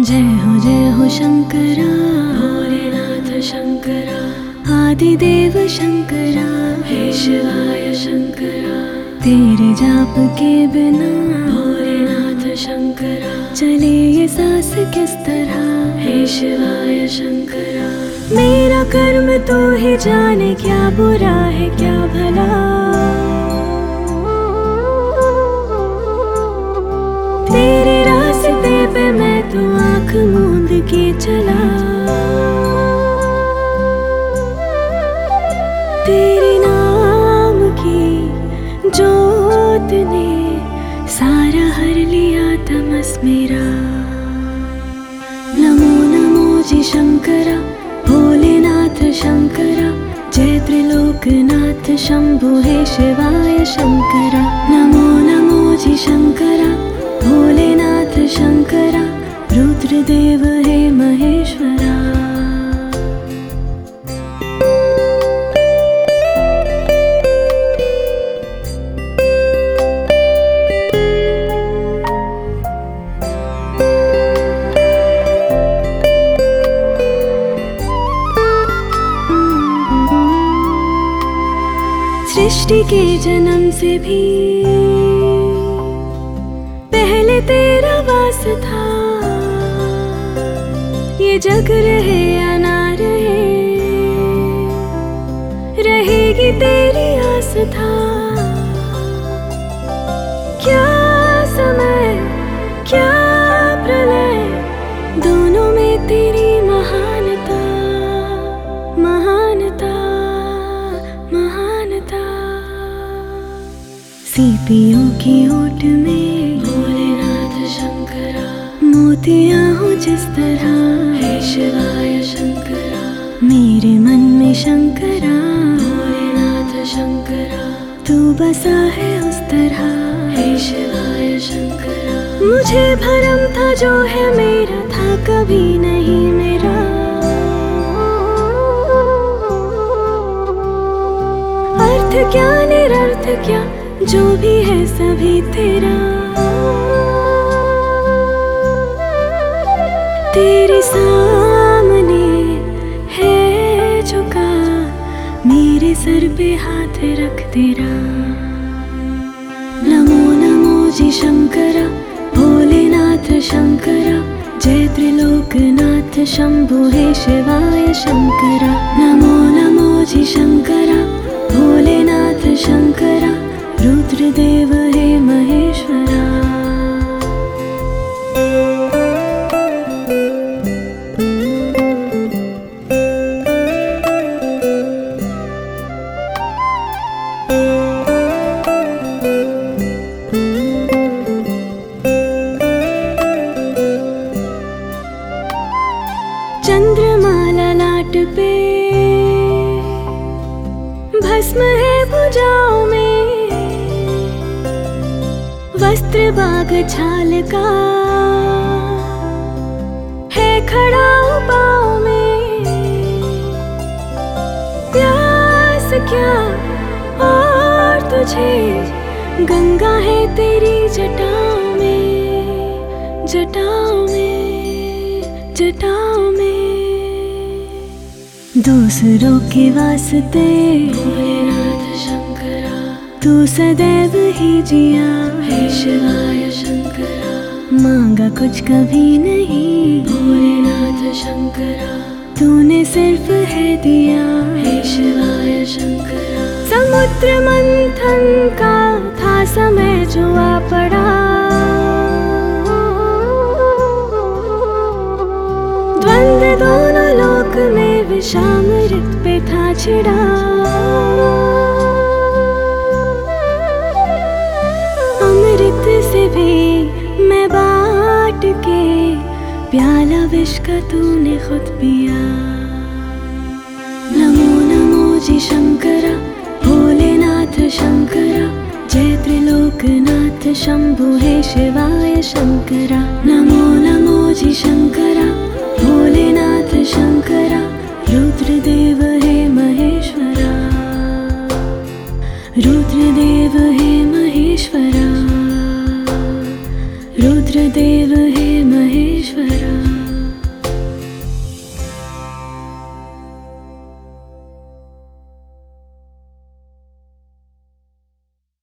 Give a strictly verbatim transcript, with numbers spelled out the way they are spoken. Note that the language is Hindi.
जय हो जय हो शंकरा, भोलेनाथ शंकरा, आदिदेव शंकरा, हे शिवाय शंकरा। तेरे जाप के बिना भोलेनाथ शंकरा चले ये सांस किस तरह, हे शिवाय शंकरा। मेरा कर्म तो ही जाने, क्या बुरा है क्या भला। तेरे रास्ते पे मैं तो आँख मूंद के चला। तेरे नाम की जोत ने सारा हर लिया तमस मेरा। नमो नमो जी शंकरा, भोलेनाथ शंकरा, जय त्रिलोकनाथ शंभु हे शिवाय शंकरा। नमो नमो जी शंकरा, भोलेनाथ शंकरा, रुद्रदेव हे महेश्वरा। सृष्टि के जन्म से भी पहले तेरा वास था। ये जग रहे या ना रहे, रहेगी तेरी आस था। क्या समय क्या प्रलय, दोनों में तेरी महानता, महानता, महानता। सीपियों की ओट में भोलेनाथ शंकरा, मोतियां हो जिस तरह, हे शिवाय शंकरा। मेरे मन में शंकरा, भोलेनाथ शंकरा, तू बसा है उस तरह, हे शिवाय शंकरा। मुझे भरम था जो है मेरा, था कभी नहीं मेरा। अर्थ क्या निरर्थ क्या, जो भी है सभी तेरा। तेरे सामने है झुका, मेरे सर पे हाथ रख तेरा। नमो नमो जी शंकरा, भोलेनाथ शंकरा, जय त्रिलोकनाथ शंभु हे शिवाय शंकरा। नमो नमो जी शंकरा, भोलेनाथ शंकरा, रुद्रदेव हे महेश्वरा। चंद्रमाला लाट पे, भस्म है भुजाओं में, वस्त्र बाग छाल का है खड़ा पाँव में। प्यास क्या और तुझे, गंगा है तेरी जटाओं में, जटाओं में, जटाओं में। दूसरों के वास्ते भोलेनाथ शंकरा, तू सदैव ही जिया, हे शिवाय शंकरा। मांगा कुछ कभी नहीं, भोलेनाथ शंकरा, तूने सिर्फ है दिया, हे शिवाय शंकरा। समुद्र मंथन का था समय जो आ पड़ा, द्वंद्व दोनों लोक में विषामृत पे था छिड़ा। अमृत से भी मैं बांट के, प्याला विष का तूने खुद पिया। नमो नमो जी शंकरा, भोलेनाथ शंकरा, जय त्रिलोकनाथ शंभु हे शिवाय शंकरा। नमो नमो जी शंकरा,